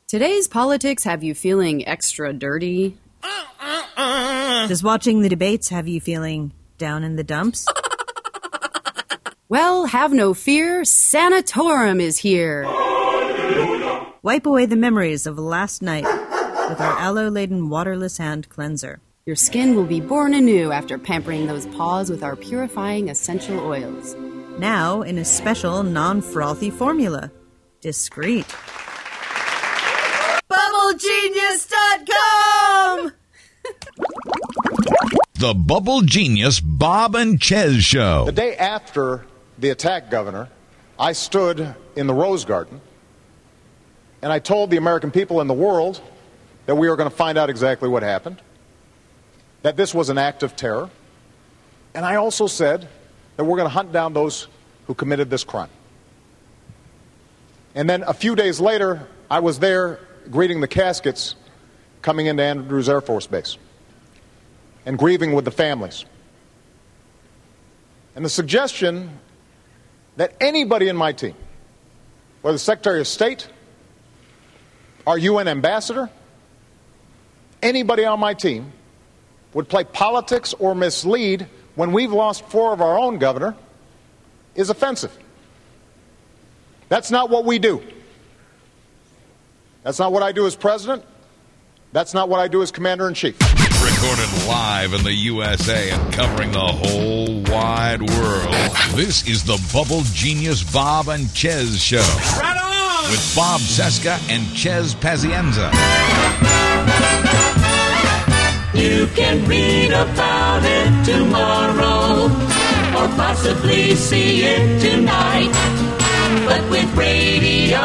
Today's politics have you feeling extra dirty? Does watching the debates have you feeling down in the dumps? Well, have no fear, Sanatorum is here. Wipe away the memories of last night with our aloe-laden waterless hand cleanser. Your skin will be born anew after pampering those paws with our purifying essential oils. Now in a special non-frothy formula. Discreet. BubbleGenius.com! The Bubble Genius Bob and Chez Show. The day after the attack, Governor, I stood in the Rose Garden and I told the American people and the world that we were going to find out exactly what happened, that this was an act of terror, and I also said that we're going to hunt down those who committed this crime. And then a few days later, I was there greeting the caskets coming into Andrews Air Force Base and grieving with the families. And the suggestion that anybody in my team, whether the Secretary of State, our UN ambassador, anybody on my team, would play politics or mislead when we've lost 4 of our own, Governor, is offensive. That's not what we do. That's not what I do as president. That's not what I do as commander-in-chief. Recorded live in the USA and covering the whole wide world. This is the Bubble Genius Bob and Chez Show. Right on! With Bob Cesca and Chez Pazienza. You can read about it tomorrow, or possibly see it tonight. But with radio,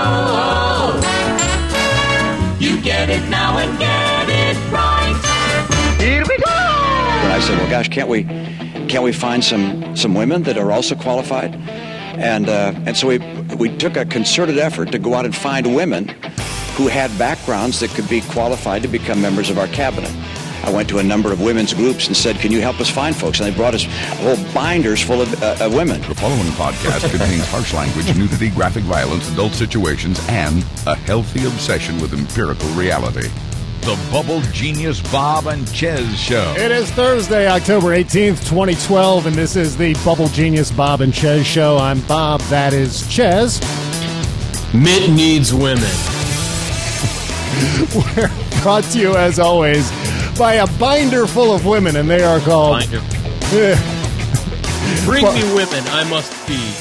you get it now and get it right. Here we go! And I said, well, gosh, can't we find some women that are also qualified? And so we took a concerted effort to go out and find women who had backgrounds that could be qualified to become members of our cabinet. I went to a number of women's groups and said, can you help us find folks? And they brought us whole binders full of women. The following podcast contains harsh language, nudity, graphic violence, adult situations, and a healthy obsession with empirical reality. The Bubble Genius Bob and Chez Show. It is Thursday, October 18th, 2012, and this is the Bubble Genius Bob and Chez Show. I'm Bob, that is Chez. Mitt needs women. We're brought to you, as always, by a binder full of women, and they are called... Binder. Bring me women, I must feed.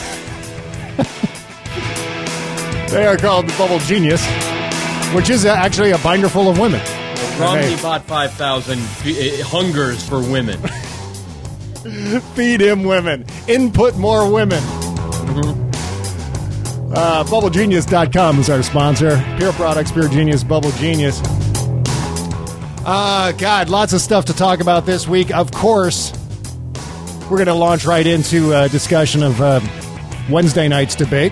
They are called the Bubble Genius, which is actually a binder full of women. Romney bought 5,000 hungers for women. Feed him women. Input more women. BubbleGenius.com is our sponsor. Pure Products, Pure Genius, Bubble Genius. God, lots of stuff to talk about this week. Of course, we're going to launch right into a discussion of Wednesday night's debate.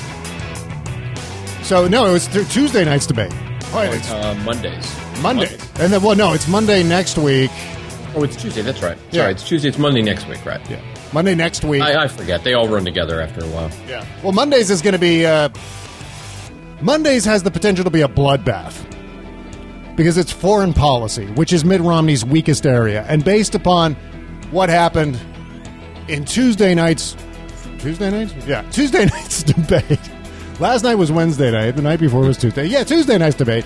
So, no, it was Tuesday night's debate. Mondays. Monday. And then, well, no, it's Monday next week. Oh, it's Tuesday. That's right. Yeah. Sorry, it's Tuesday. It's Monday next week, right? Yeah. Monday next week. I forget. They all run together after a while. Yeah. Well, Mondays is going to be... Mondays has the potential to be a bloodbath. Because it's foreign policy, which is Mitt Romney's weakest area. And based upon what happened in Tuesday night's debate. Last night was Wednesday night. The night before was Tuesday. Yeah, Tuesday night's debate.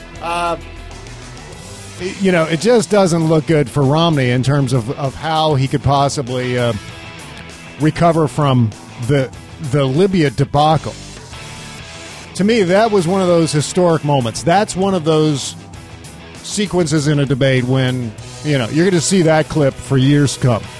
It just doesn't look good for Romney in terms of how he could possibly recover from the Libya debacle. To me, that was one of those historic moments. That's one of those sequences in a debate when, you're going to see that clip for years to come.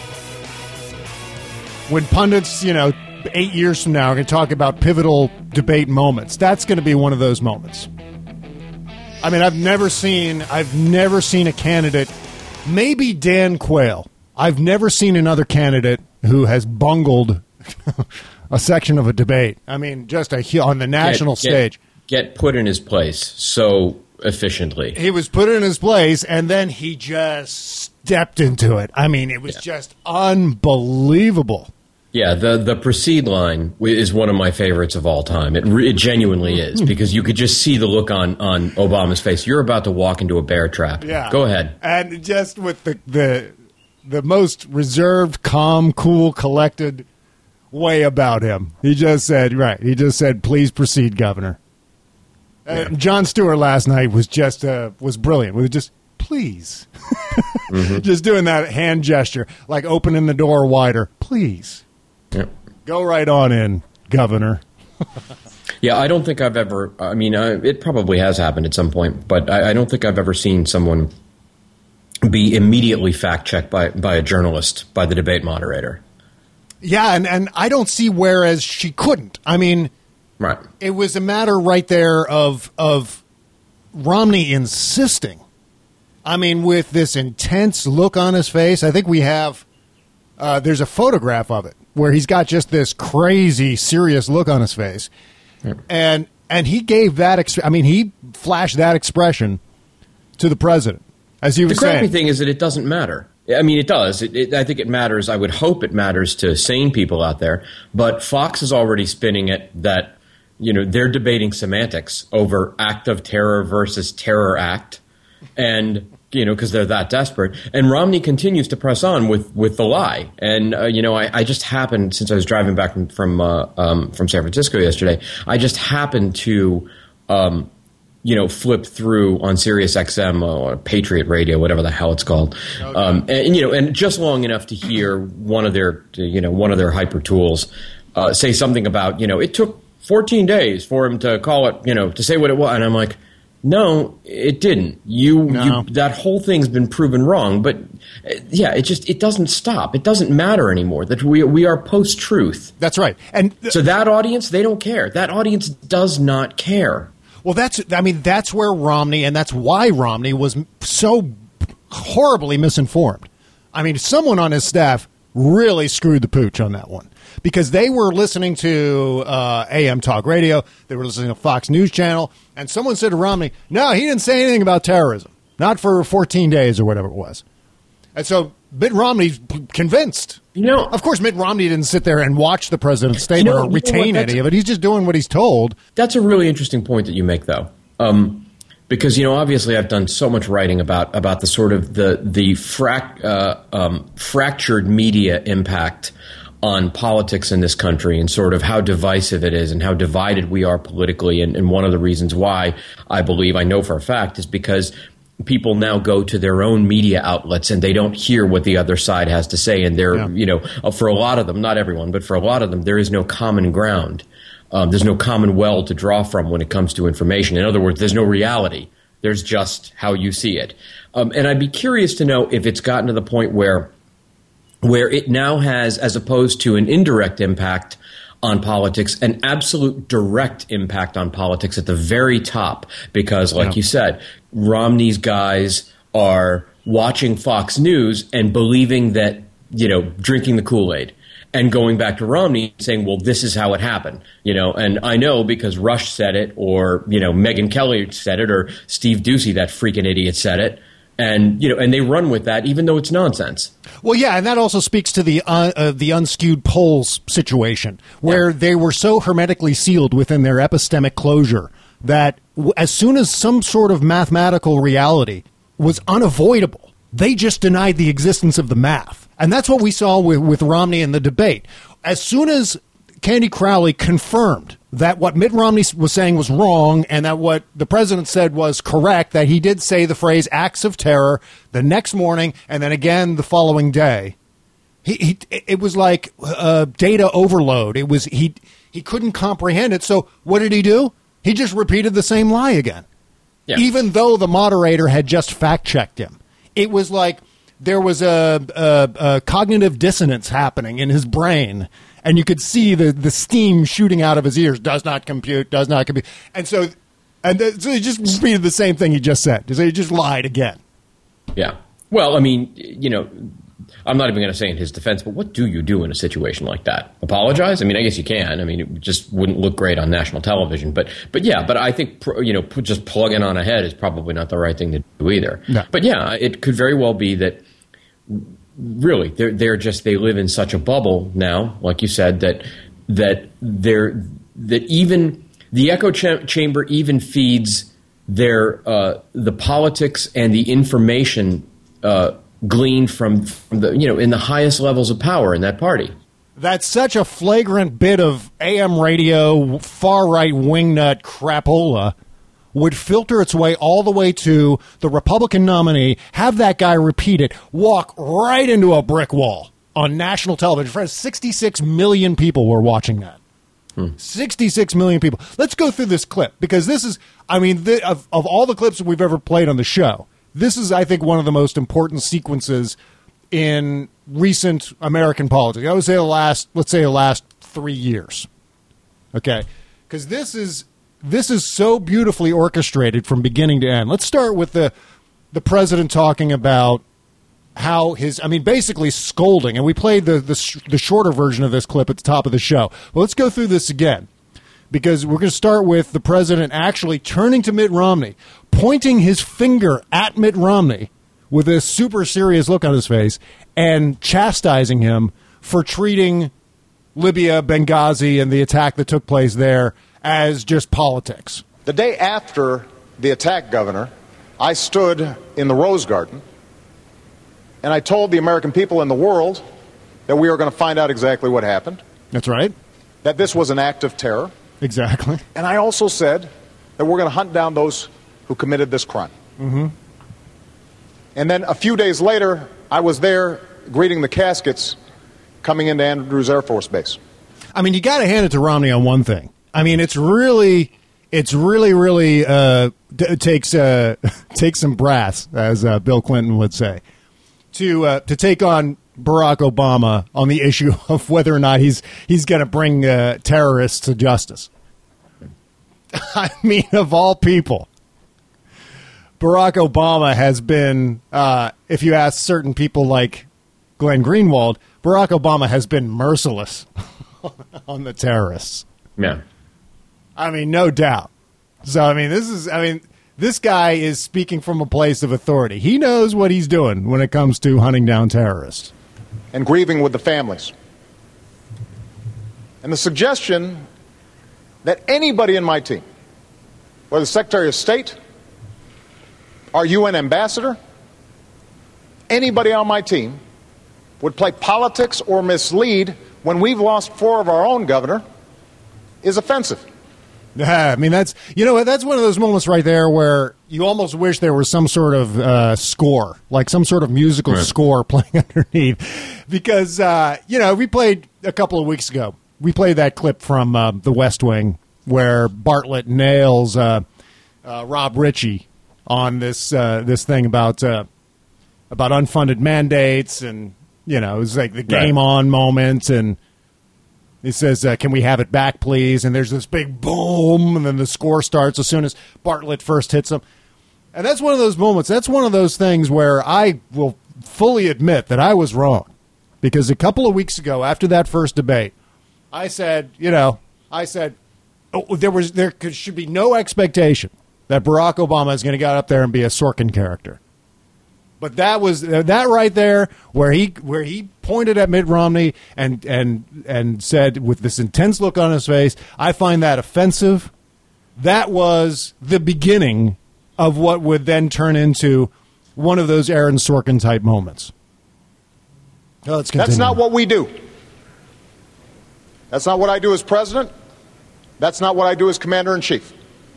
When pundits, 8 years from now are going to talk about pivotal debate moments, that's going to be one of those moments. I mean, I've never seen a candidate, maybe Dan Quayle. I've never seen another candidate who has bungled a section of a debate. I mean, just on the national stage. Get put in his place so efficiently. He was put in his place, and then he just stepped into it. I mean, it was just unbelievable. Yeah, the proceed line is one of my favorites of all time. It genuinely is, because you could just see the look on Obama's face. You're about to walk into a bear trap. Yeah. Go ahead. And just with the most reserved, calm, cool, collected way about him. He just said, please proceed, Governor. Jon Stewart last night was brilliant. It was just, please. Just doing that hand gesture, like opening the door wider. Please. Yep. Go right on in, Governor. Yeah, I don't think I've ever, it probably has happened at some point, but I don't think I've ever seen someone be immediately fact-checked by a journalist, by the debate moderator. Yeah, and I don't see whereas she couldn't. I mean, right. It was a matter right there of Romney insisting. I mean, with this intense look on his face. I think we have, there's a photograph of it where he's got just this crazy, serious look on his face. Yep. And he gave that, he flashed that expression to the president, as he was saying. The crappy thing is that it doesn't matter. I mean, it does. I think it matters. I would hope it matters to sane people out there. But Fox is already spinning it that, they're debating semantics over act of terror versus terror act. And, because they're that desperate. And Romney continues to press on with the lie. And, I just happened, since I was driving back from San Francisco yesterday, I just happened to, flip through on Sirius XM or Patriot Radio, whatever the hell it's called. Okay. And just long enough to hear one of their hyper tools say something about, it took 14 days for him to call it, to say what it was. And I'm like, no, it didn't. That whole thing's been proven wrong. But it doesn't stop. It doesn't matter anymore that we are post-truth. That's right. And so that audience, they don't care. That audience does not care. Well, that's where Romney, and that's why Romney was so horribly misinformed. I mean, someone on his staff really screwed the pooch on that one, because they were listening to AM Talk Radio, they were listening to Fox News Channel, and someone said to Romney, no, he didn't say anything about terrorism, not for 14 days or whatever it was. And so Mitt Romney's convinced. Of course, Mitt Romney didn't sit there and watch the president's statement or retain any of it. He's just doing what he's told. That's a really interesting point that you make, though. Because, obviously I've done so much writing about the sort of the fractured media impact on politics in this country, and sort of how divisive it is and how divided we are politically. And one of the reasons why I know for a fact is because people now go to their own media outlets and they don't hear what the other side has to say. And they're, for a lot of them, not everyone, but for a lot of them, there is no common ground. There's no common well to draw from when it comes to information. In other words, there's no reality. There's just how you see it. And I'd be curious to know if it's gotten to the point where it now has, as opposed to an indirect impact on politics, an absolute direct impact on politics at the very top. Because, like you said, Romney's guys are watching Fox News and believing that, drinking the Kool-Aid. And going back to Romney saying, well, this is how it happened, and I know because Rush said it, or, Megyn Kelly said it, or Steve Doocy, that freaking idiot, said it. And, and they run with that, even though it's nonsense. Well, yeah, and that also speaks to the unskewed polls situation, where they were so hermetically sealed within their epistemic closure that as soon as some sort of mathematical reality was unavoidable, they just denied the existence of the math. And that's what we saw with Romney in the debate. As soon as Candy Crowley confirmed that what Mitt Romney was saying was wrong and that what the president said was correct, that he did say the phrase acts of terror the next morning and then again the following day, it was like data overload. It was he couldn't comprehend it. So what did he do? He just repeated the same lie again, even though the moderator had just fact-checked him. It was like there was a cognitive dissonance happening in his brain, and you could see the steam shooting out of his ears. Does not compute. And so he just repeated the same thing he just said. So he just lied again. Yeah. Well, I mean, I'm not even going to say in his defense, but what do you do in a situation like that? Apologize? I mean, I guess you can. I mean, it just wouldn't look great on national television. But I think, just plugging on ahead is probably not the right thing to do either. No. But yeah, it could very well be that really, they live in such a bubble now, like you said, that even the echo chamber even feeds the politics and the information gleaned from the in the highest levels of power in that party. That's such a flagrant bit of AM radio, far-right wingnut crapola would filter its way all the way to the Republican nominee, have that guy repeat it, walk right into a brick wall on national television. For 66 million people were watching that. 66 million people. Let's go through this clip, because this is, of all the clips that we've ever played on the show, this is, I think, one of the most important sequences in recent American politics. I would say the last 3 years. Okay? Because this is so beautifully orchestrated from beginning to end. Let's start with the president talking about how basically scolding, and we played the shorter version of this clip at the top of the show. Well, let's go through this again, because we're going to start with the president actually turning to Mitt Romney, pointing his finger at Mitt Romney with a super serious look on his face, and chastising him for treating Libya, Benghazi, and the attack that took place there as just politics. The day after the attack, Governor, I stood in the Rose Garden and I told the American people and the world that we were going to find out exactly what happened. That's right. That this was an act of terror. Exactly. And I also said that we're going to hunt down those who committed this crime. Mm-hmm. And then a few days later, I was there greeting the caskets coming into Andrews Air Force Base. You got to hand it to Romney on one thing. It takes some brass, as Bill Clinton would say, to take on Barack Obama on the issue of whether or not he's going to bring terrorists to justice. Of all people, Barack Obama has been, if you ask certain people like Glenn Greenwald, Barack Obama has been merciless on the terrorists. Yeah. No doubt. So, this guy is speaking from a place of authority. He knows what he's doing when it comes to hunting down terrorists. And grieving with the families. And the suggestion that anybody in my team, whether the Secretary of State, our UN ambassador, anybody on my team, would play politics or mislead when we've lost 4 of our own, Governor, is offensive. That's one of those moments right there where you almost wish there was some sort of score, like some sort of musical score playing underneath. Because, we played a couple of weeks ago, we played that clip from The West Wing where Bartlett nails Rob Ritchie on this thing about unfunded mandates, and, it was like the game on moment, and he says, can we have it back, please? And there's this big boom, and then the score starts as soon as Bartlett first hits him. And that's one of those moments. That's one of those things where I will fully admit that I was wrong. Because a couple of weeks ago, after that first debate, I said, there should be no expectation that Barack Obama is going to get up there and be a Sorkin character. But that was that right there where he pointed at Mitt Romney and said with this intense look on his face, I find that offensive. That was the beginning of what would then turn into one of those Aaron Sorkin type moments. Let's continue. That's not what we do. That's not what I do as president. That's not what I do as commander-in-chief.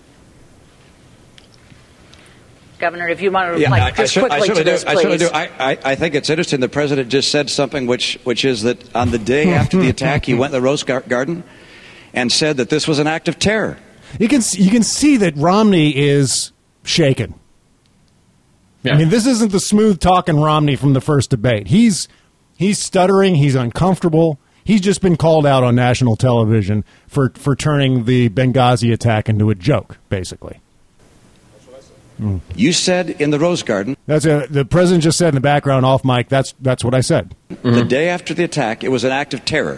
Governor, if you want to reply quickly to this, please. I certainly do. I think it's interesting. The president just said something which is that on the day after the attack, he went to the Rose Garden and said that this was an act of terror. You can see that Romney is shaken. Yeah. This isn't the smooth talking Romney from the first debate. He's stuttering. He's uncomfortable. He's just been called out on national television for turning the Benghazi attack into a joke, basically. You said in the Rose Garden. The president just said in the background off mic, that's what I said. The day after the attack, it was an act of terror.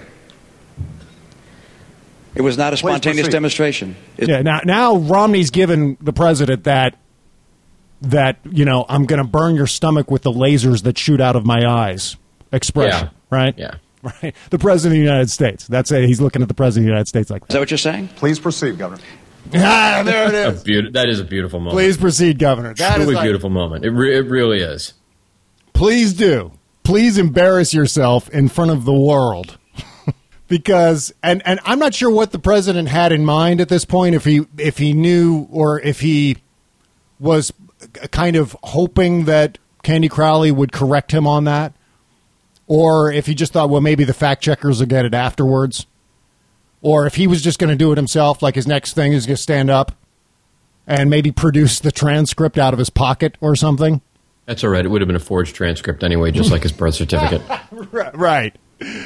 It was not a spontaneous demonstration. Now Romney's given the president that I'm going to burn your stomach with the lasers that shoot out of my eyes expression, right? Yeah. Right. The President of the United States. That's it. He's looking at the President of the United States like that. Is that what you're saying? Please proceed, Governor. There it is. That is a beautiful moment. Please proceed, Governor. That Truly is beautiful moment. It really is. Please do. Please embarrass yourself in front of the world. Because, and I'm not sure what the president had in mind at this point, if he knew or if he was kind of hoping that Candy Crowley would correct him on that, or if he just thought, well, maybe the fact checkers will get it afterwards, or if he was just going to do it himself, like his next thing is going to stand up and maybe produce the transcript out of his pocket or something. That's all right. It would have been a forged transcript anyway, just like his birth certificate. Right.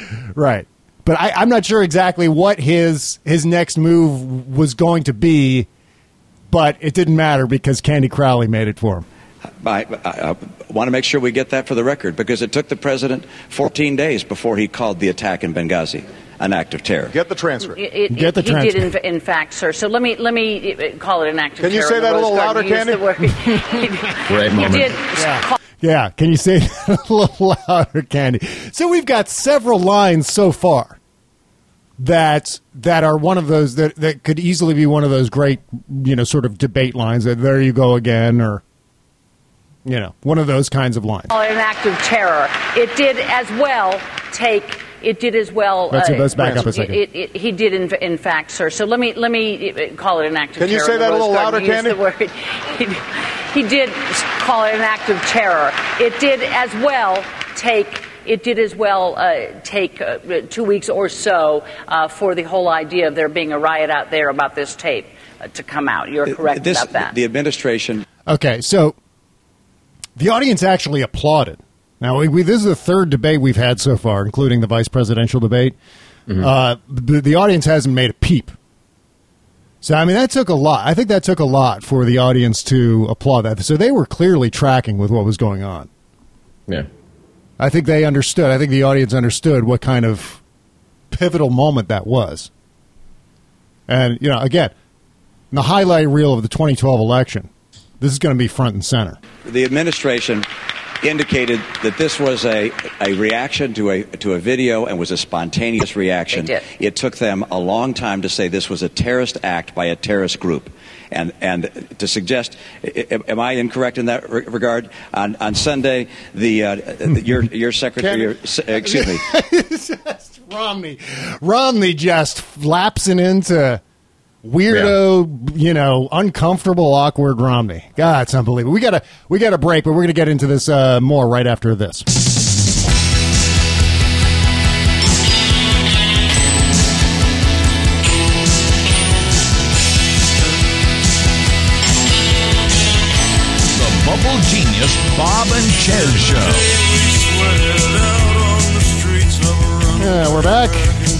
But I'm not sure exactly what his next move was going to be, but it didn't matter because Candy Crowley made it for him. I want to make sure we get that for the record, because it took the president 14 days before he called the attack in Benghazi an act of terror. Get the transcript. He did, in fact, sir. So let me call it an act of terror. Can you say that a little louder, Candy? Great moment. He did. Yeah, can you say that a little louder, Candy? So we've got several lines so far that are one of those that could easily be one of those great, sort of debate lines. That there you go again, or one of those kinds of lines. Call it an act of terror. It did as well take. It did as well. Let's back up a second. He did, in fact, sir. So let me call it an act of terror. Can you say that a little louder, Candy? He did call it an act of terror. It did as well take. It did as well take 2 weeks or so for the whole idea of there being a riot out there about this tape to come out. You're correct about that. The administration. Okay, so the audience actually applauded. Now, this is the third debate we've had so far, including the vice presidential debate. Mm-hmm. The audience hasn't made a peep. So, I mean, that took a lot. I think that took a lot for the audience to applaud that. So they were clearly tracking with what was going on. Yeah. I think they understood. I think the audience understood what kind of pivotal moment that was. And, again, the highlight reel of the 2012 election, this is going to be front and center. The administration indicated that this was a reaction to a video and was a spontaneous reaction. They did. It took them a long time to say this was a terrorist act by a terrorist group. And to suggest, am I incorrect in that regard? On Sunday, your secretary, excuse me, Romney just lapsing into weirdo, uncomfortable, awkward Romney. God, it's unbelievable. We got a break, but we're going to get into this more right after this. The Bubble Genius Bob and Ches Show. Yeah, we're back.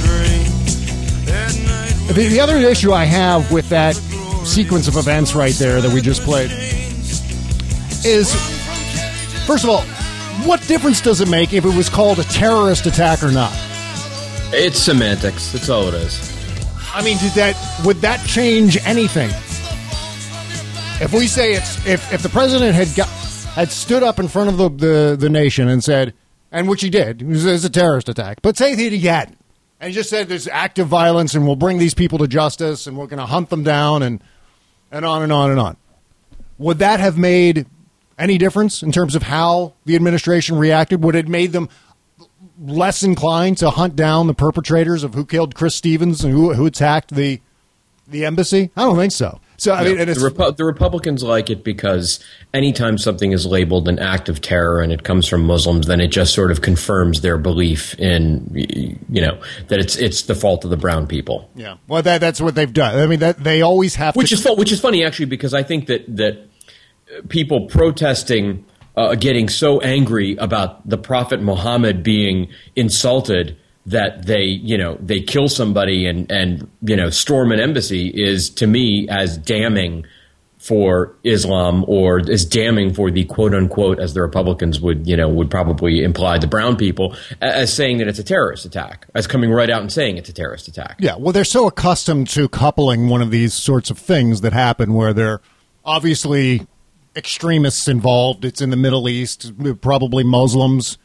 The other issue I have with that sequence of events right there that we just played is, first of all, what difference does it make if it was called a terrorist attack or not? It's semantics. That's all it is. I mean, would that change anything? If we say if the president had stood up in front of the nation and said, and which he did, it was a terrorist attack, but say that he hadn't. And he just said there's active violence and we'll bring these people to justice and we're going to hunt them down and on and on and on. Would that have made any difference in terms of how the administration reacted? Would it have made them less inclined to hunt down the perpetrators of who killed Chris Stevens and who attacked the embassy? I don't think so. So I mean, the Republicans like it because anytime something is labeled an act of terror and it comes from Muslims, then it just sort of confirms their belief in that it's the fault of the brown people. Yeah, well, that's what they've done. I mean, that they always have which is funny actually, because I think that people protesting, getting so angry about the Prophet Muhammad being insulted that they kill somebody and storm an embassy is, to me, as damning for Islam, or as damning for the quote unquote, as the Republicans would probably imply, the brown people, as saying that it's a terrorist attack, as coming right out and saying it's a terrorist attack. Yeah, well, they're so accustomed to coupling one of these sorts of things that happen where they're obviously extremists involved. It's in the Middle East, probably Muslims.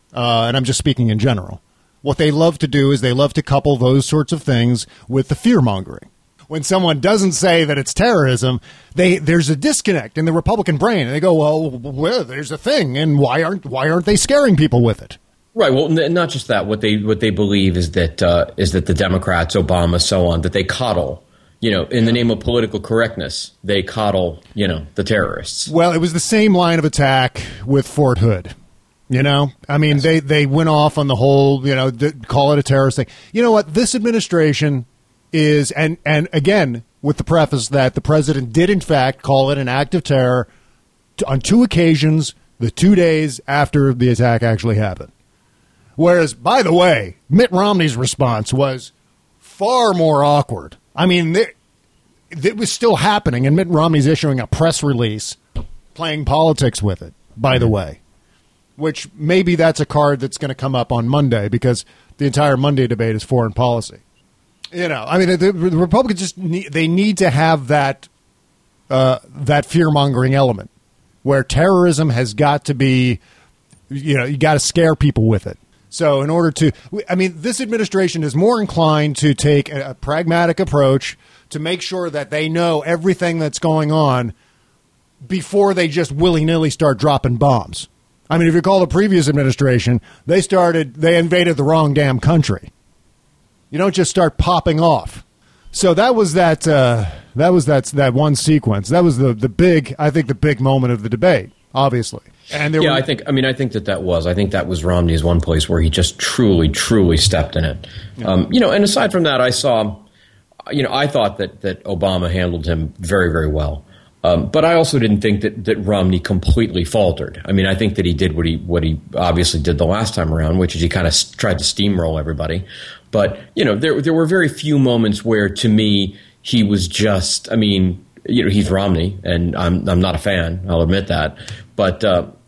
and I'm just speaking in general, what they love to do is they love to couple those sorts of things with the fear-mongering. When someone doesn't say that it's terrorism, there's a disconnect in the Republican brain, and they go, well, there's a thing, and why aren't they scaring people with it? Right. Well, not just that. What they believe is that the Democrats, Obama, so on, that they coddle. In the name of political correctness, they coddle, the terrorists. Well, it was the same line of attack with Fort Hood. I mean, yes. They went off on the whole, call it a terrorist thing. You know what? This administration is, and again, with the preface that the president did, in fact, call it an act of terror on 2 occasions, the 2 days after the attack actually happened. Whereas, by the way, Mitt Romney's response was far more awkward. I mean, it was still happening, and Mitt Romney's issuing a press release playing politics with it, by the way, which maybe that's a card that's going to come up on Monday because the entire Monday debate is foreign policy. I mean, the Republicans just need to have that fear-mongering element where terrorism has got to be, you got to scare people with it. So in order to, this administration is more inclined to take a pragmatic approach to make sure that they know everything that's going on before they just willy-nilly start dropping bombs. I mean, if you recall the previous administration, they invaded the wrong damn country. You don't just start popping off. So that was that that one sequence. That was the big moment of the debate, obviously. And I think that was Romney's one place where he just truly, truly stepped in it. Yeah. And aside from that, I thought that Obama handled him very, very well. But I also didn't think that Romney completely faltered. I mean, I think that he did what he obviously did the last time around, which is he kind of tried to steamroll everybody. But, there were very few moments where, to me, he was just, he's Romney, and I'm not a fan. I'll admit that. But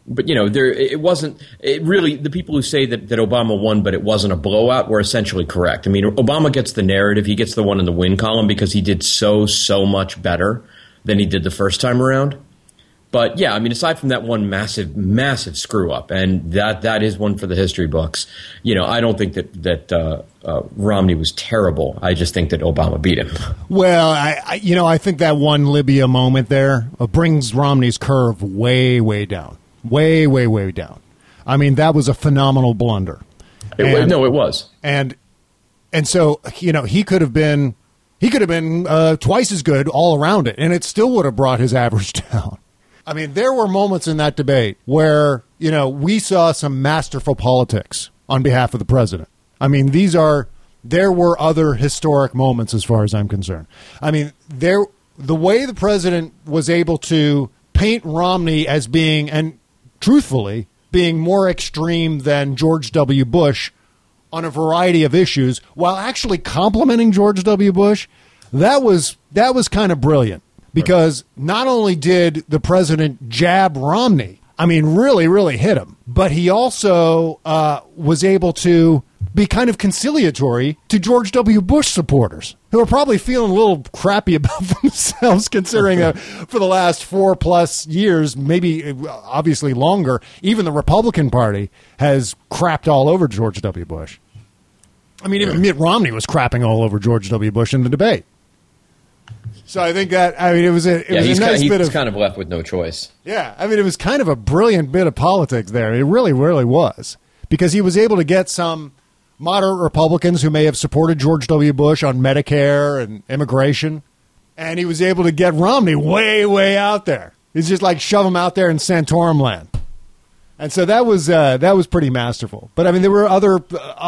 the people who say that Obama won, but it wasn't a blowout, were essentially correct. I mean, Obama gets the narrative. He gets the one in the win column because he did so much better than he did the first time around. But yeah, aside from that one massive screw up, and that is one for the history books. I don't think that Romney was terrible. I just think that Obama beat him. Well, I think that one Libya moment there brings Romney's curve way down, way down. I mean, that was a phenomenal blunder. It was, and so he could have been twice as good all around it, and it still would have brought his average down. I mean, there were moments in that debate where, we saw some masterful politics on behalf of the president. I mean, there were other historic moments as far as I'm concerned. I mean, the way the president was able to paint Romney as being, and truthfully, being more extreme than George W. Bush on a variety of issues, while actually complimenting George W. Bush, that was kind of brilliant. Because not only did the president jab Romney, really, really hit him, but he also was able to be kind of conciliatory to George W. Bush supporters, who are probably feeling a little crappy about themselves, considering that for the last 4+ years, maybe obviously longer, even the Republican Party has crapped all over George W. Bush. Even Mitt Romney was crapping all over George W. Bush in the debate. So I think that, it was a nice bit of... He's kind of left with no choice. Yeah, it was kind of a brilliant bit of politics there. It really, really was. Because he was able to get some moderate Republicans who may have supported George W. Bush on Medicare and immigration, and he was able to get Romney way, way out there. He's just like shove him out there in Santorum land. And so that was pretty masterful. But, there were other...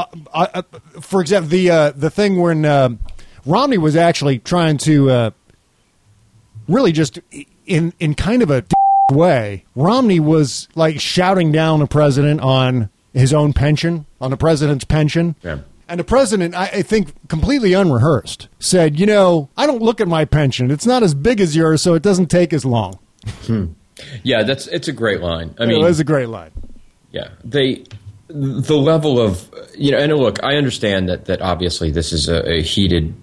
for example, the thing when Romney was actually trying to... really just in kind of a way, Romney was like shouting down the president on his own pension, on the president's pension. Yeah. And the president, I think completely unrehearsed, said, I don't look at my pension. It's not as big as yours, so it doesn't take as long. Yeah, it's a great line. It was a great line. Yeah. The level of, and look, I understand that obviously this is a heated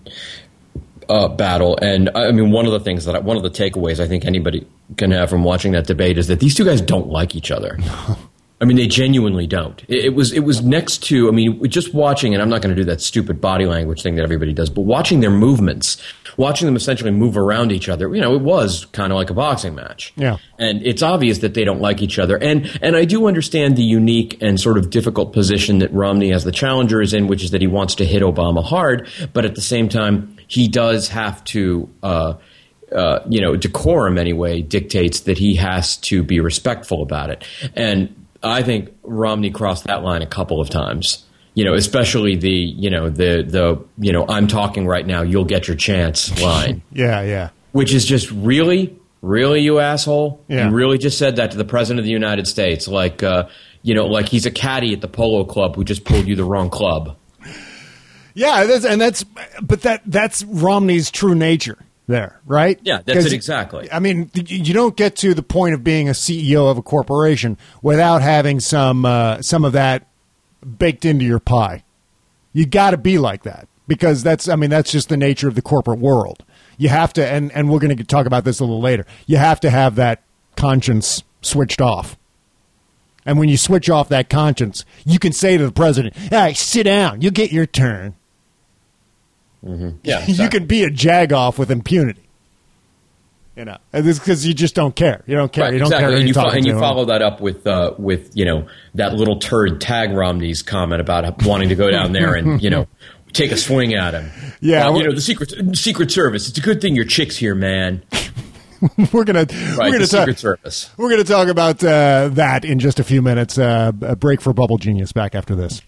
battle, and one of the takeaways I think anybody can have from watching that debate is that these two guys don't like each other. I mean, they genuinely don't. It was next to, I mean, just watching, and I'm not going to do that stupid body language thing that everybody does, but watching their movements, watching them essentially move around each other, it was kind of like a boxing match. Yeah. And it's obvious that they don't like each other. And I do understand the unique and sort of difficult position that Romney as the challenger is in, which is that he wants to hit Obama hard, but at the same time, he does have to, decorum anyway dictates that he has to be respectful about it. And I think Romney crossed that line a couple of times, especially the I'm talking right now, you'll get your chance line. Yeah. Which is just really, you asshole? Yeah. You really just said that to the President of the United States, like he's a caddy at the polo club who just pulled you the wrong club. Yeah, that's Romney's true nature. There, right? Yeah, that's it exactly. I mean, you don't get to the point of being a CEO of a corporation without having some of that baked into your pie. You got to be like that because that's just the nature of the corporate world. You have to, and we're going to talk about this a little later. You have to have that conscience switched off. And when you switch off that conscience, you can say to the president, "Hey, sit down. You get your turn." Mm-hmm. Yeah, exactly. You can be a jagoff with impunity. Because you just don't care. You don't care. Right, you don't exactly. care. And you follow that up with that little turd Tag Romney's comment about wanting to go down there and take a swing at him. Yeah, the Secret Service. It's a good thing your chick's here, man. We're gonna Secret Service. We're gonna talk about that in just a few minutes. A break for Bubble Genius. Back after this.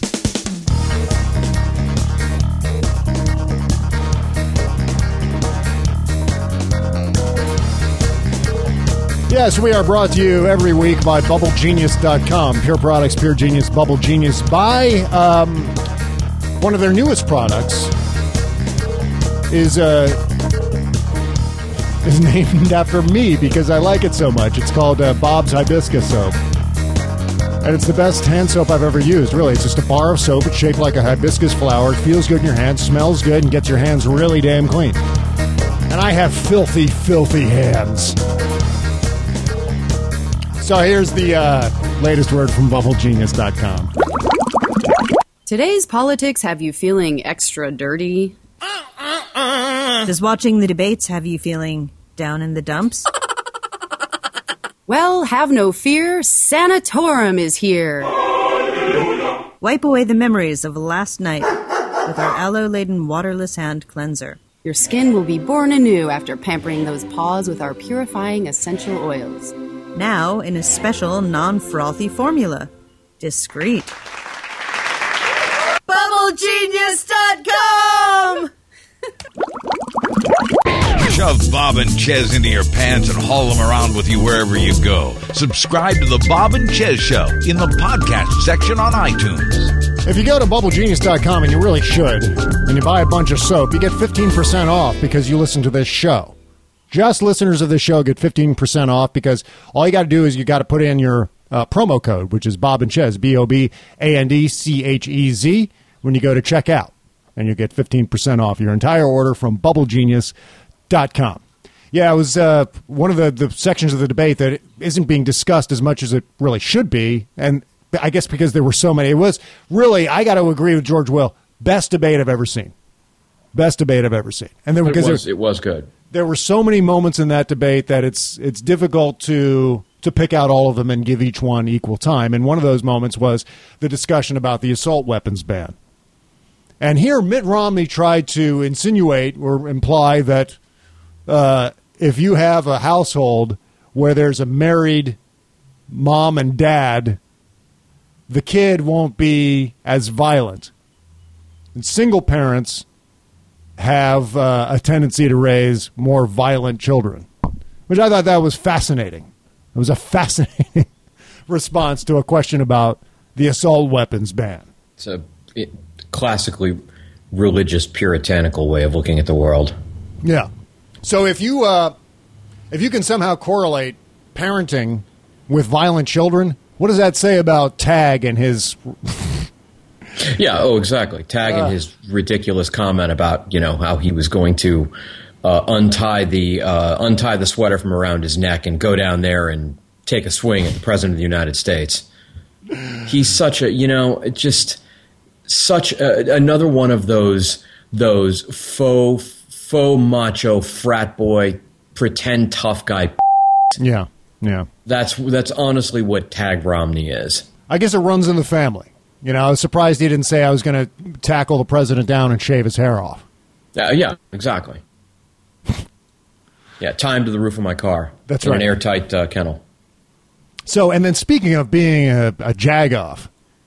Yes, we are brought to you every week by BubbleGenius.com. Pure products, pure genius, Bubble Genius. By one of their newest products is named after me because I like it so much. It's called Bob's Hibiscus Soap. And it's the best hand soap I've ever used, really. It's just a bar of soap. It's shaped like a hibiscus flower. It feels good in your hands, smells good, and gets your hands really damn clean. And I have filthy, filthy hands. So here's the latest word from BubbleGenius.com. Today's politics have you feeling extra dirty? Does watching the debates have you feeling down in the dumps? Well, have no fear. Sanatorum is here. Wipe away the memories of last night with our aloe-laden waterless hand cleanser. Your skin will be born anew after pampering those paws with our purifying essential oils. Now in a special non-frothy formula. Discreet. BubbleGenius.com! Shove Bob and Chez into your pants and haul them around with you wherever you go. Subscribe to the Bob and Chez Show in the podcast section on iTunes. If you go to BubbleGenius.com, and you really should, and you buy a bunch of soap, you get 15% off because you listen to this show. Just listeners of this show get 15% off because all you got to do is you got to put in your promo code, which is Bob and Chez, BOBANDCHEZ, when you go to checkout. And you get 15% off your entire order from BubbleGenius.com. Yeah, it was one of the sections of the debate that isn't being discussed as much as it really should be. And I guess because there were so many. It was really, I got to agree with George Will, best debate I've ever seen. Best debate I've ever seen. And then because it was good. There were so many moments in that debate that it's difficult to pick out all of them and give each one equal time. And one of those moments was the discussion about the assault weapons ban. And here Mitt Romney tried to insinuate or imply that if you have a household where there's a married mom and dad, the kid won't be as violent. And single parents have a tendency to raise more violent children, which I thought that was fascinating. It was a fascinating response to a question about the assault weapons ban. It's a classically religious, puritanical way of looking at the world. Yeah. So if you can somehow correlate parenting with violent children, what does that say about Tag and his... Yeah, oh, exactly. Tag and his ridiculous comment about, how he was going to untie the sweater from around his neck and go down there and take a swing at the President of the United States. He's such a, just such another one of those faux macho frat boy, pretend tough guy. Yeah. That's honestly what Tag Romney is. I guess it runs in the family. I was surprised he didn't say I was going to tackle the president down and shave his hair off. Yeah, exactly. Yeah, tie him to the roof of my car. That's in right. An airtight kennel. So, and then speaking of being a jagoff,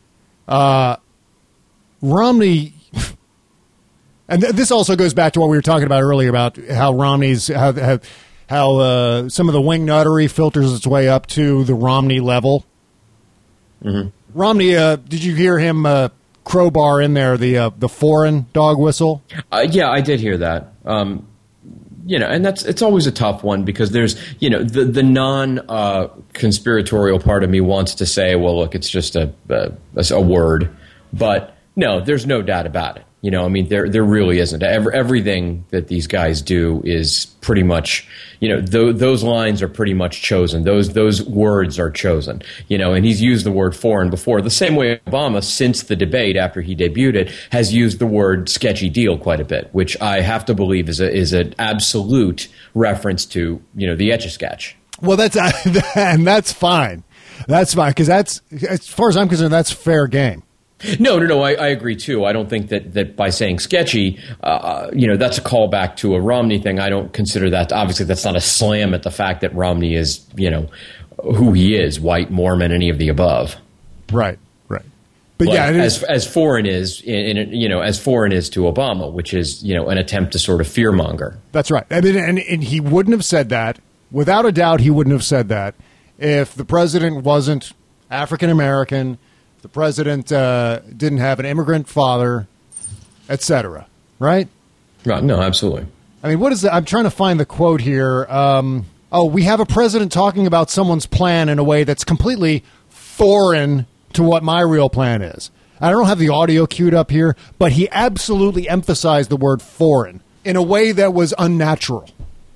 Romney, and this also goes back to what we were talking about earlier about how Romney's how some of the wingnuttery filters its way up to the Romney level. Mm-hmm. Romney, did you hear him crowbar in there the foreign dog whistle? Yeah, I did hear that. And it's always a tough one because there's, the non-conspiratorial part of me wants to say, well, look, it's just a word. But no, there's no doubt about it. There really isn't. Everything that these guys do is pretty much, those lines are pretty much chosen. Those words are chosen, and he's used the word foreign before. The same way Obama, since the debate after he debuted it, has used the word sketchy deal quite a bit, which I have to believe is an absolute reference to, the Etch-a-Sketch. Well, that's fine. That's fine because that's, as far as I'm concerned, that's fair game. No, I agree, too. I don't think that by saying sketchy, that's a callback to a Romney thing. I don't consider that. Obviously, that's not a slam at the fact that Romney is, who he is, white, Mormon, any of the above. Right. But yeah, it is. As foreign is, as foreign is to Obama, which is, an attempt to sort of fearmonger. That's right. I mean, and he wouldn't have said that. Without a doubt, he wouldn't have said that if the president wasn't African-American, the president didn't have an immigrant father, etc. Right? Right. No, absolutely. I mean, what is that? I'm trying to find the quote here. We have a president talking about someone's plan in a way that's completely foreign to what my real plan is. I don't have the audio queued up here, but he absolutely emphasized the word foreign in a way that was unnatural.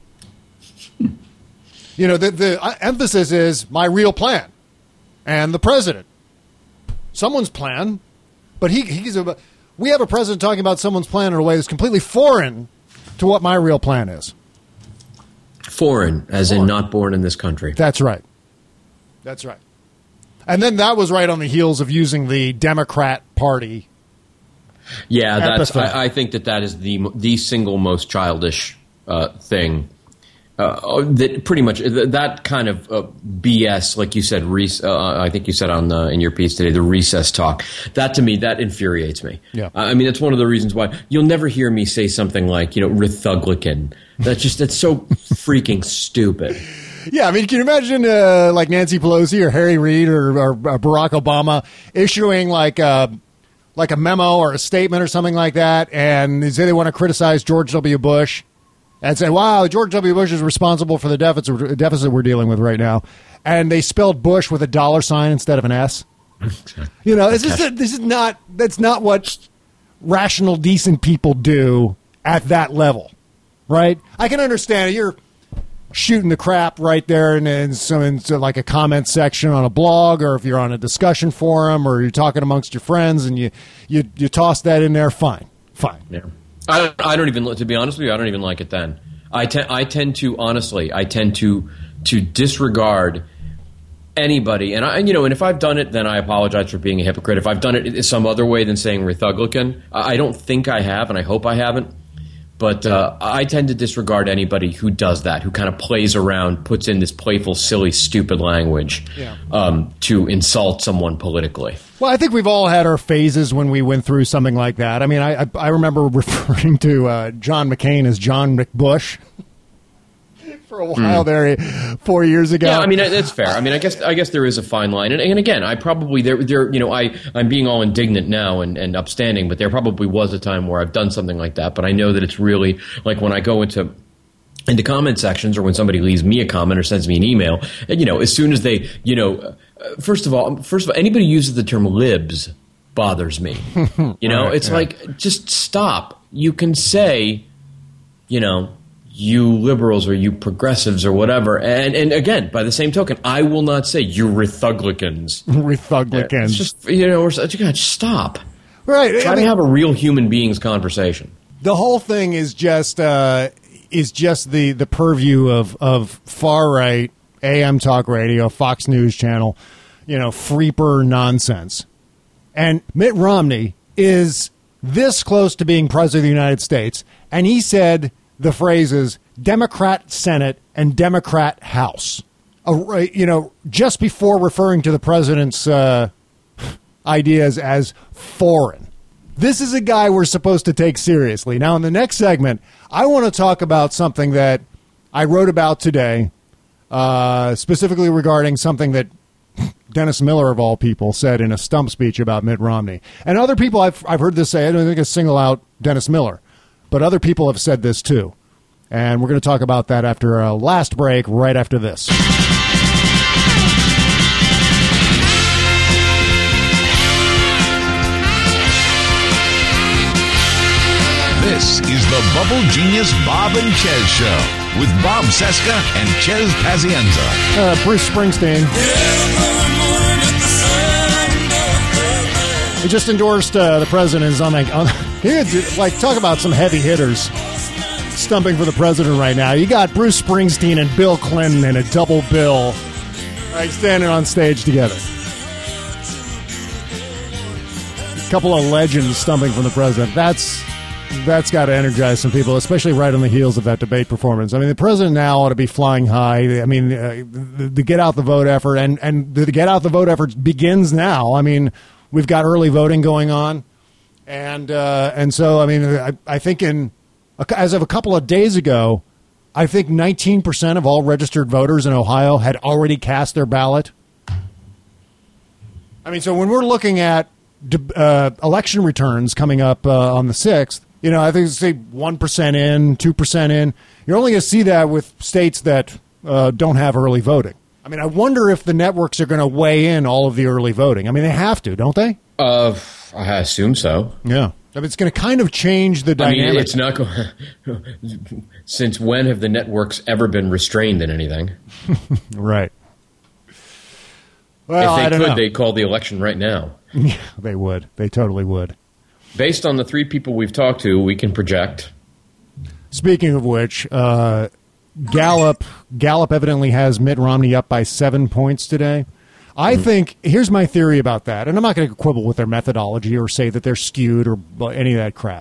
The emphasis is my real plan and the president. Someone's plan, but we have a president talking about someone's plan in a way that's completely foreign to what my real plan is. Foreign, as in not born in this country. That's right. And then that was right on the heels of using the Democrat Party. Yeah, I think that is the single most childish thing. That pretty much that kind of BS, like you said, I think you said in your piece today, the recess talk. That to me, that infuriates me. Yeah. I mean, that's one of the reasons why you'll never hear me say something like, Rethuglican. That's so freaking stupid. Yeah, I mean, can you imagine like Nancy Pelosi or Harry Reid or Barack Obama issuing like a memo or a statement or something like that, and they say they want to criticize George W. Bush? And say, wow, George W. Bush is responsible for the deficit we're dealing with right now. And they spelled Bush with a $sign instead of an S. That's not what rational, decent people do at that level, right? I can understand you're shooting the crap right there in like a comment section on a blog, or if you're on a discussion forum, or you're talking amongst your friends and you toss that in there, fine. Yeah. I don't even, to be honest with you, I don't even like it then. I tend to disregard anybody, and and if I've done it, then I apologize for being a hypocrite. If I've done it some other way than saying Rethuglican, I don't think I have, and I hope I haven't. But I tend to disregard anybody who does that, who kind of plays around, puts in this playful, silly, stupid language to insult someone politically. Well, I think we've all had our phases when we went through something like that. I mean, I remember referring to John McCain as John McBush for a while there 4 years ago. Yeah, I mean, that's fair. I mean, I guess there is a fine line. And again, I probably I'm being all indignant now and upstanding, but there probably was a time where I've done something like that. But I know that it's really like when I go into comment sections, or when somebody leaves me a comment or sends me an email, and, as soon as they, first of all, anybody who uses the term libs bothers me. It's like, just stop. You can say, you liberals or you progressives or whatever. And again, by the same token, I will not say you Republicans. Republicans. Just, we're just stop. Right. Try to have a real human beings conversation. The whole thing is just the purview of far right AM talk radio, Fox News channel, freeper nonsense. And Mitt Romney is this close to being president of the United States, and he said the phrases Democrat Senate and Democrat House, just before referring to the president's ideas as foreign. This is a guy we're supposed to take seriously. Now, in the next segment, I want to talk about something that I wrote about today, specifically regarding something that Dennis Miller, of all people, said in a stump speech about Mitt Romney. And other people, I've heard this say, I don't think I single out Dennis Miller, but other people have said this too. And we're going to talk about that after a last break, right after this. This is the Bubble Genius Bob and Chez Show with Bob Cesca and Chez Pazienza. Bruce Springsteen. He just endorsed the president. Talk about some heavy hitters stumping for the president right now. You got Bruce Springsteen and Bill Clinton in a double bill, standing on stage together. A couple of legends stumping for the president. That's got to energize some people, especially right on the heels of that debate performance. I mean, the president now ought to be flying high. I mean, the Get Out the Vote effort, and the Get Out the Vote effort begins now. I mean, we've got early voting going on, and so, I mean, I think as of a couple of days ago, I think 19% of all registered voters in Ohio had already cast their ballot. I mean, so when we're looking at election returns coming up on the 6th, I think say 1% in, 2% in. You're only going to see that with states that don't have early voting. I mean, I wonder if the networks are going to weigh in all of the early voting. I mean, they have to, don't they? I assume so. Yeah. I mean, it's going to kind of change the dynamic. I mean, it's not going. Since when have the networks ever been restrained in anything? Right. Well, if they could, they'd call the election right now. Yeah, they would. They totally would. Based on the three people we've talked to, we can project. Speaking of which, Gallup evidently has Mitt Romney up by 7 points today. I think, here's my theory about that, and I'm not going to quibble with their methodology or say that they're skewed or any of that crap.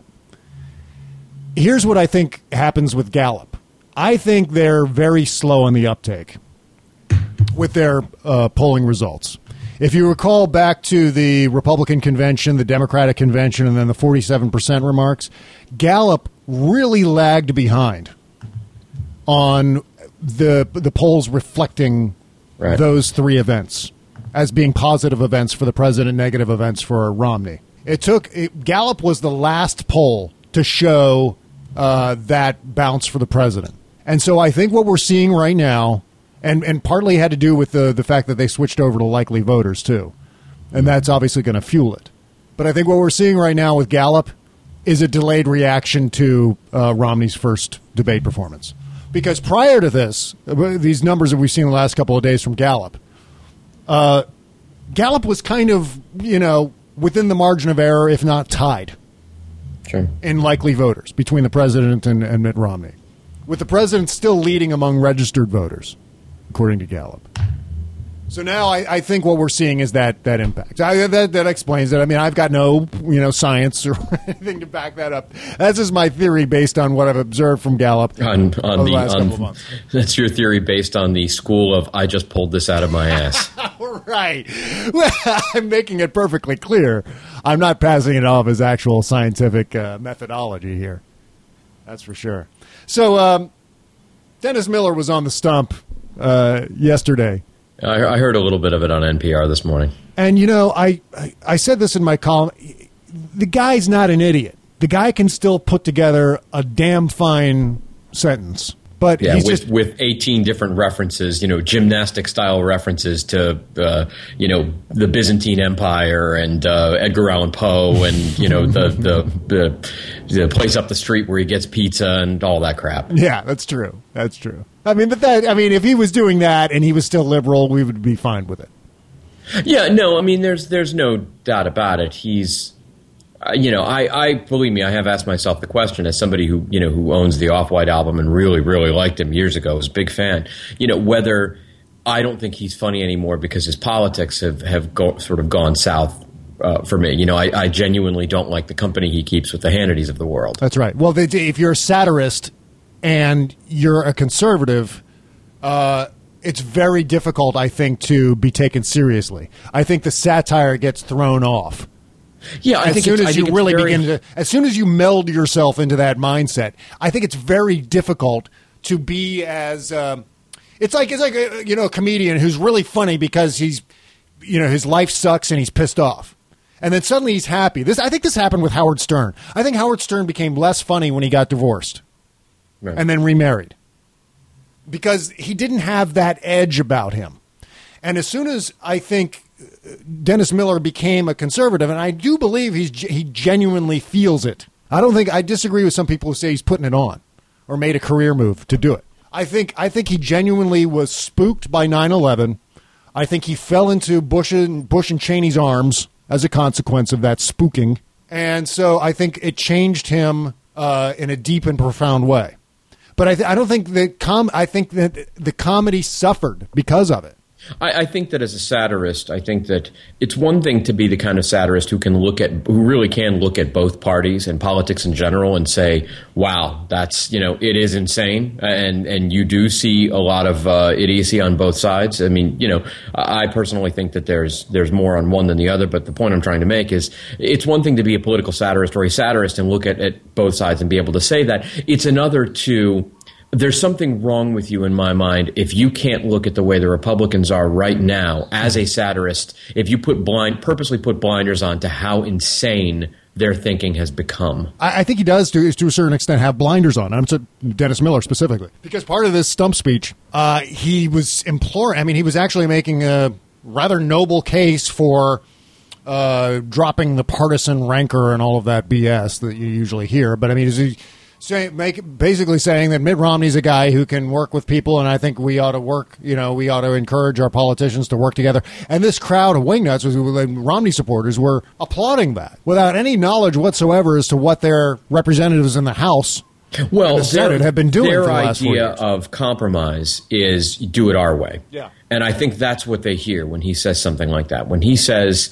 Here's what I think happens with Gallup. I think they're very slow on the uptake with their polling results. If you recall back to the Republican convention, the Democratic convention, and then the 47% remarks, Gallup really lagged behind on the polls reflecting those three events as being positive events for the president, negative events for Romney. Gallup was the last poll to show that bounce for the president. And so I think what we're seeing right now, and partly had to do with the fact that they switched over to likely voters, too. And that's obviously going to fuel it. But I think what we're seeing right now with Gallup is a delayed reaction to Romney's first debate performance. Because prior to this, these numbers that we've seen the last couple of days from Gallup, Gallup was kind of, within the margin of error, if not tied, in likely voters between the president and Mitt Romney, with the president still leading among registered voters, according to Gallup. So now I think what we're seeing is that impact. That explains it. I mean, I've got no science or anything to back that up. That's just my theory based on what I've observed from Gallup over the last couple of months. That's your theory based on the school of I just pulled this out of my ass. Right. Well, I'm making it perfectly clear. I'm not passing it off as actual scientific methodology here. That's for sure. So Dennis Miller was on the stump yesterday. I heard a little bit of it on NPR this morning. And, I said this in my column. The guy's not an idiot. The guy can still put together a damn fine sentence. But yeah, he's with 18 different references, gymnastic style references to, the Byzantine Empire and Edgar Allan Poe and, the place up the street where he gets pizza and all that crap. Yeah, that's true. That's true. I mean, if he was doing that and he was still liberal, we would be fine with it. Yeah, no, I mean, there's no doubt about it. He's, I believe me, I have asked myself the question as somebody who owns the Off-White album and really, really liked him years ago, was a big fan, whether I don't think he's funny anymore because his politics have sort of gone south for me. I genuinely don't like the company he keeps with the Hannitys of the world. That's right. Well, if you're a satirist and you're a conservative, it's very difficult, I think, to be taken seriously. I think the satire gets thrown off. Yeah, as soon as you meld yourself into that mindset, I think it's very difficult to be as. It's like a comedian who's really funny because he's, his life sucks and he's pissed off, and then suddenly he's happy. I think this happened with Howard Stern. I think Howard Stern became less funny when he got divorced, right, and then remarried, because he didn't have that edge about him. And as soon as I think Dennis Miller became a conservative, and I do believe he genuinely feels it. I disagree with some people who say he's putting it on or made a career move to do it. I think he genuinely was spooked by 9/11. I think he fell into Bush and Cheney's arms as a consequence of that spooking. And so I think it changed him in a deep and profound way. But I don't think I think that the comedy suffered because of it. I think that as a satirist, I think that it's one thing to be the kind of satirist who really can look at both parties and politics in general and say, wow, that's, it is insane. And you do see a lot of idiocy on both sides. I mean, I personally think that there's more on one than the other. But the point I'm trying to make is it's one thing to be a political satirist or a satirist and look at both sides and be able to say that. It's another to... There's something wrong with you in my mind if you can't look at the way the Republicans are right now as a satirist, if you purposely put blinders on to how insane their thinking has become. I think he does, to a certain extent, have blinders on. I'm to Dennis Miller specifically. Because part of this stump speech, he was he was actually making a rather noble case for dropping the partisan rancor and all of that BS that you usually hear. But, basically saying that Mitt Romney's a guy who can work with people, and I think we ought to work, we ought to encourage our politicians to work together. And this crowd of wingnuts, Romney supporters, were applauding that without any knowledge whatsoever as to what their representatives in the House and the Senate have been doing for the last 4 years. Their idea of compromise is do it our way. Yeah. And I think that's what they hear when he says something like that. When he says...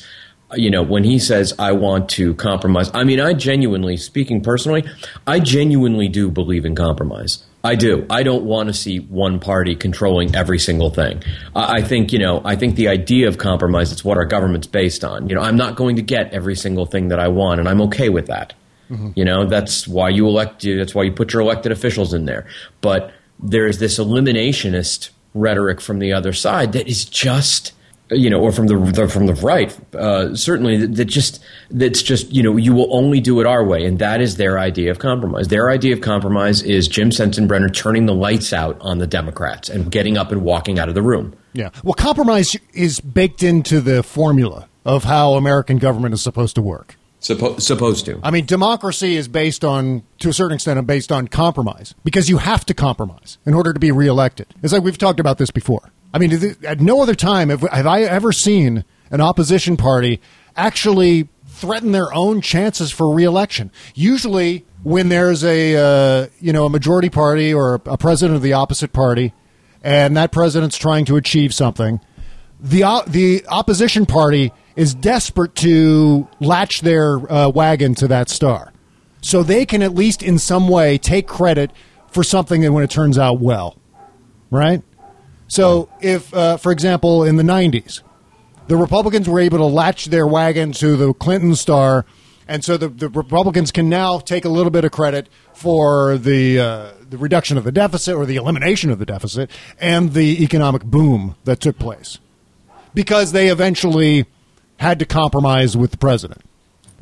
I want to compromise. I mean, speaking personally, I genuinely do believe in compromise. I do. I don't want to see one party controlling every single thing. I think the idea of compromise, it's what our government's based on. I'm not going to get every single thing that I want, and I'm okay with that. Mm-hmm. That's why that's why you put your elected officials in there. But there's this eliminationist rhetoric from the other side that is just... or from the right, certainly that's just you will only do it our way, and that is their idea of compromise. Their idea of compromise is Jim Sensenbrenner turning the lights out on the Democrats and getting up and walking out of the room. Yeah, well, compromise is baked into the formula of how American government is supposed to work. Supposed to. I mean, democracy is based on, to a certain extent, based on compromise because you have to compromise in order to be reelected. It's like we've talked about this before. I mean, at no other time have I ever seen an opposition party actually threaten their own chances for re-election. Usually, when there's a majority party or a president of the opposite party, and that president's trying to achieve something, the opposition party is desperate to latch their wagon to that star, so they can at least in some way take credit for something that when it turns out well, right? So if, for example, in the 90s, the Republicans were able to latch their wagon to the Clinton star, and so the Republicans can now take a little bit of credit for the reduction of the deficit or the elimination of the deficit and the economic boom that took place because they eventually had to compromise with the president.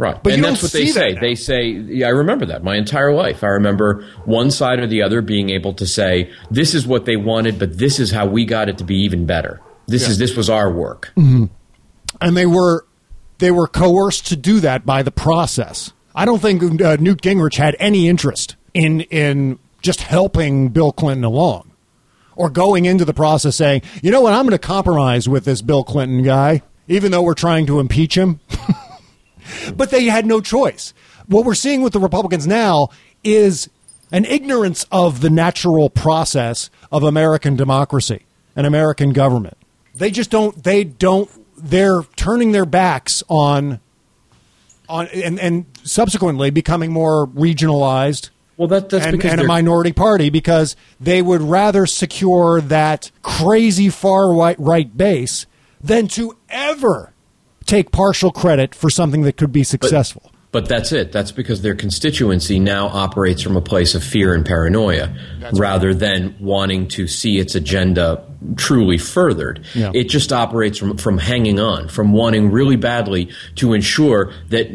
Right. But and you that's don't what they see say. that They say, yeah, I remember that my entire life. I remember one side or the other being able to say, this is what they wanted, but this is how we got it to be even better. This was our work. Mm-hmm. And they were coerced to do that by the process. I don't think Newt Gingrich had any interest in just helping Bill Clinton along or going into the process saying, you know what, I'm going to compromise with this Bill Clinton guy, even though we're trying to impeach him. But they had no choice. What we're seeing with the Republicans now is an ignorance of the natural process of American democracy and American government. They're turning their backs on and subsequently becoming more regionalized. Well, that's because a minority party, because they would rather secure that crazy far right base than to ever take partial credit for something that could be successful. But that's it. That's because their constituency now operates from a place of fear and paranoia rather than wanting to see its agenda truly furthered. Yeah. It just operates from hanging on, from wanting really badly to ensure that,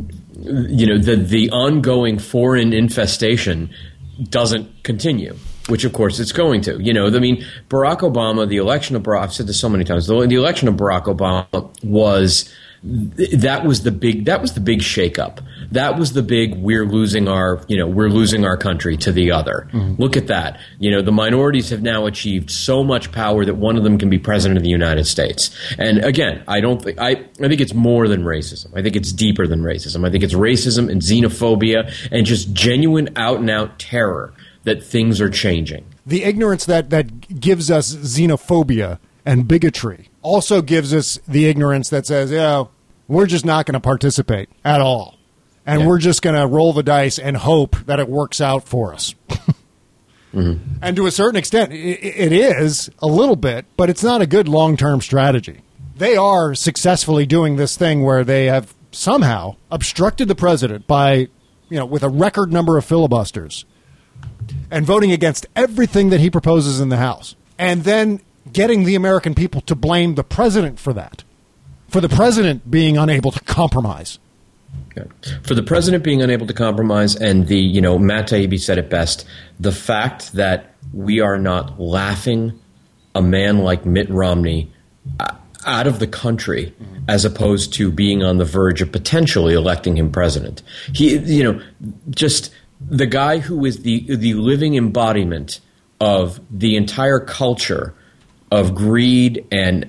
the ongoing foreign infestation doesn't continue, which of course it's going to. Barack Obama, the election of Barack, I've said this so many times, the election of Barack Obama was the big shakeup. That was the big we're losing our country to the other. Mm-hmm. Look at that. The minorities have now achieved so much power that one of them can be president of the United States. And again, I think it's more than racism. I think it's deeper than racism. I think it's racism and xenophobia and just genuine out and out terror that things are changing. The ignorance that gives us xenophobia and bigotry also gives us the ignorance that says, we're just not going to participate at all. And we're just going to roll the dice and hope that it works out for us. Mm-hmm. And to a certain extent, it is a little bit, but it's not a good long-term strategy. They are successfully doing this thing where they have somehow obstructed the president by, with a record number of filibusters and voting against everything that he proposes in the House. And then getting the American people to blame the president for that, for the president being unable to compromise. Okay. For the president being unable to compromise, and Matt Taibbi said it best, the fact that we are not laughing a man like Mitt Romney out of the country as opposed to being on the verge of potentially electing him president. He, just the guy who is the living embodiment of the entire culture of greed and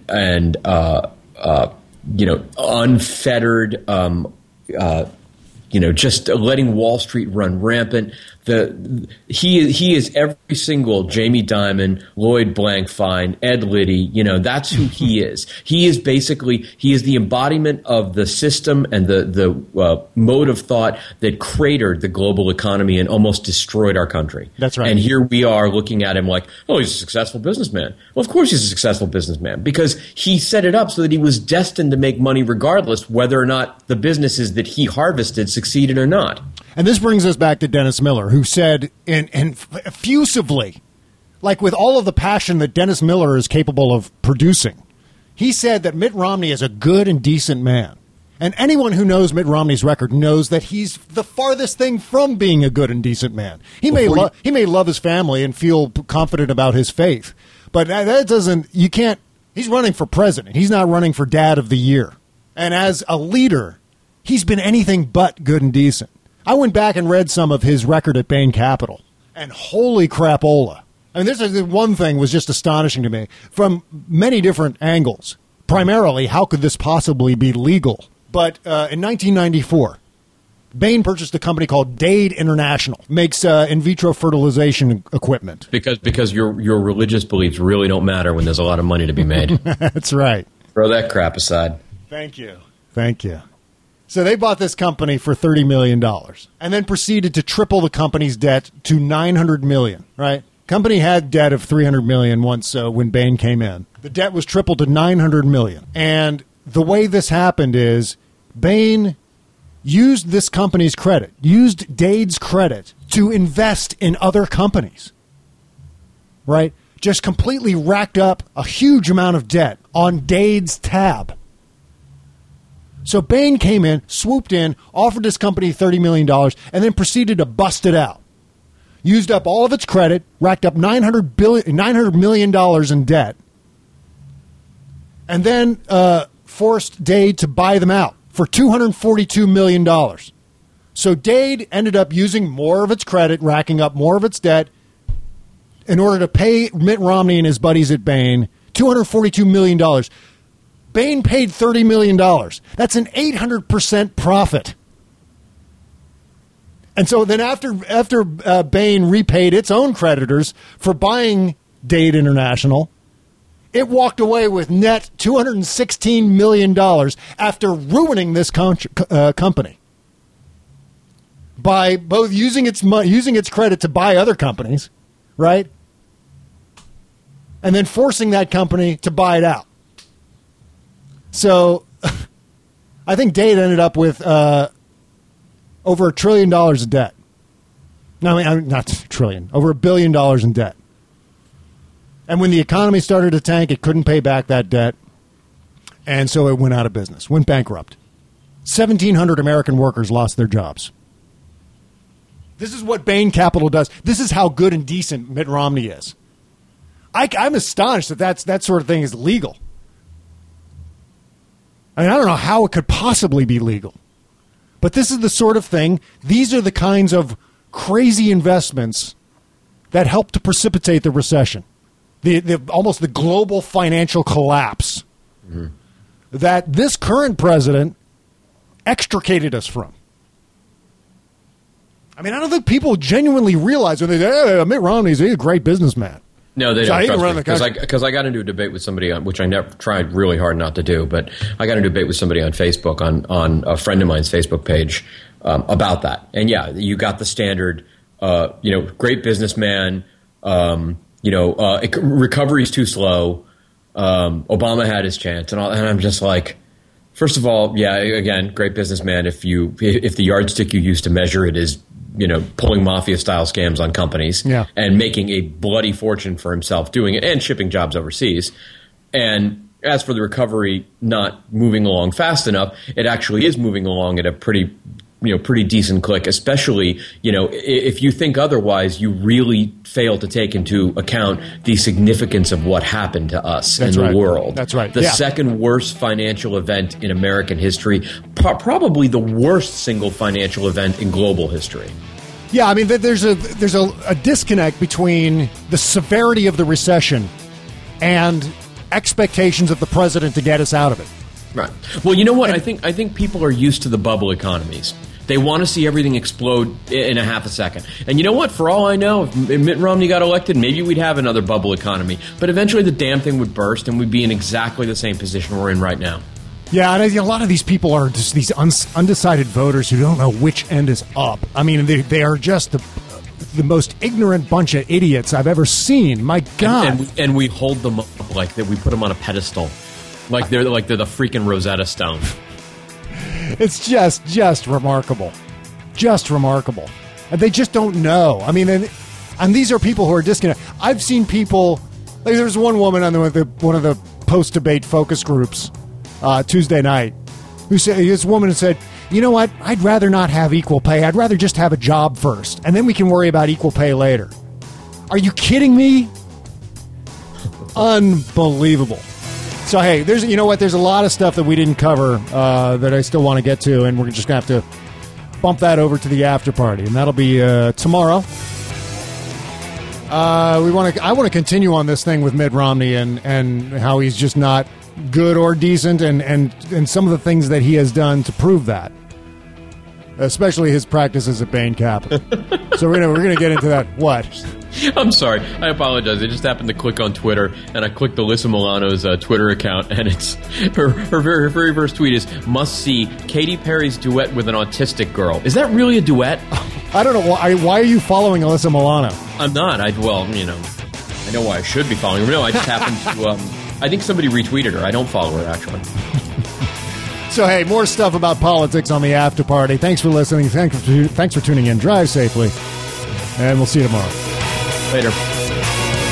unfettered, just letting Wall Street run rampant. He is every single Jamie Dimon, Lloyd Blankfein, Ed Liddy. That's who he is. He is the embodiment of the system and the mode of thought that cratered the global economy and almost destroyed our country. That's right. And here we are looking at him like, oh, he's a successful businessman. Well, of course he's a successful businessman because he set it up so that he was destined to make money regardless whether or not the businesses that he harvested succeeded or not. And this brings us back to Dennis Miller, who said effusively, like with all of the passion that Dennis Miller is capable of producing, he said that Mitt Romney is a good and decent man. And anyone who knows Mitt Romney's record knows that he's the farthest thing from being a good and decent man. He may love his family and feel confident about his faith, but that doesn't, he's running for president. He's not running for dad of the year. And as a leader, he's been anything but good and decent. I went back and read some of his record at Bain Capital, and holy crapola. I mean, this one thing was just astonishing to me from many different angles. Primarily, how could this possibly be legal? But in 1994, Bain purchased a company called Dade International, makes in vitro fertilization equipment. Because your religious beliefs really don't matter when there's a lot of money to be made. That's right. Throw that crap aside. Thank you. So they bought this company for $30 million and then proceeded to triple the company's debt to $900 million, right? Company had debt of $300 million once when Bain came in. The debt was tripled to $900 million. And the way this happened is Bain used this company's credit, used Dade's credit to invest in other companies, right? Just completely racked up a huge amount of debt on Dade's tab. So Bain came in, swooped in, offered this company $30 million, and then proceeded to bust it out. Used up all of its credit, racked up $900 million in debt, and then forced Dade to buy them out for $242 million. So Dade ended up using more of its credit, racking up more of its debt, in order to pay Mitt Romney and his buddies at Bain $242 million. Bain paid $30 million. That's an 800% profit. And so then after Bain repaid its own creditors for buying Dade International, it walked away with net $216 million after ruining this company by both using its credit to buy other companies, right? And then forcing that company to buy it out. So I think Dade ended up with over $1 trillion of debt. No, I mean, not trillion, over $1 billion in debt. And when the economy started to tank, it couldn't pay back that debt. And so it went out of business, went bankrupt. 1,700 American workers lost their jobs. This is what Bain Capital does. This is how good and decent Mitt Romney is. I'm astonished that sort of thing is legal. I mean, I don't know how it could possibly be legal. But this is the sort of thing, these are the kinds of crazy investments that helped to precipitate the recession. Almost the global financial collapse that this current president extricated us from. I mean, I don't think people genuinely realize when they say, hey, Mitt Romney's a great businessman. No, they don't trust me because I got into a debate with somebody on which I never tried really hard not to do, but I got into a debate with somebody on Facebook on a friend of mine's Facebook page about that. And yeah, you got the standard, great businessman. Recovery's too slow. Obama had his chance, and I'm just like, first of all, yeah, again, great businessman. If the yardstick you use to measure it is pulling mafia-style scams on companies and making a bloody fortune for himself doing it and shipping jobs overseas. And as for the recovery not moving along fast enough, it actually is moving along at a pretty decent click, especially, if you think otherwise, you really fail to take into account the significance of what happened to us in the world. That's right. The second worst financial event in American history, probably the worst single financial event in global history. Yeah, I mean, there's a disconnect between the severity of the recession and expectations of the president to get us out of it. Right. Well, you know what? I think people are used to the bubble economies. They want to see everything explode in a half a second. And you know what? For all I know, if Mitt Romney got elected, maybe we'd have another bubble economy. But eventually the damn thing would burst and we'd be in exactly the same position we're in right now. Yeah, and a lot of these people are just these undecided voters who don't know which end is up. I mean, they are just the most ignorant bunch of idiots I've ever seen. My God. And we hold them up like that. We put them on a pedestal. Like they're the freaking Rosetta Stone. It's just remarkable. Just remarkable. And they just don't know. I mean, and these are people who are disconnected. I've seen people, like there was one woman on one of the post-debate focus groups Tuesday night, this woman said, you know what, I'd rather not have equal pay. I'd rather just have a job first, and then we can worry about equal pay later. Are you kidding me? Unbelievable. So, hey, there's a lot of stuff that we didn't cover that I still want to get to, and we're just going to have to bump that over to the after party, and that'll be tomorrow. I want to continue on this thing with Mitt Romney and how he's just not good or decent, and some of the things that he has done to prove that, especially his practices at Bain Capital. So we're gonna get into that. What? I'm sorry. I apologize. I just happened to click on Twitter, and I clicked Alyssa Milano's Twitter account, and it's her very first tweet is, must see Katy Perry's duet with an autistic girl. Is that really a duet? I don't know. Why are you following Alyssa Milano? I'm not. I know why I should be following her. No, I just happened to... I think somebody retweeted her. I don't follow her, actually. So, hey, more stuff about politics on the after party. Thanks for listening. Thanks for tuning in. Drive safely. And we'll see you tomorrow. Later.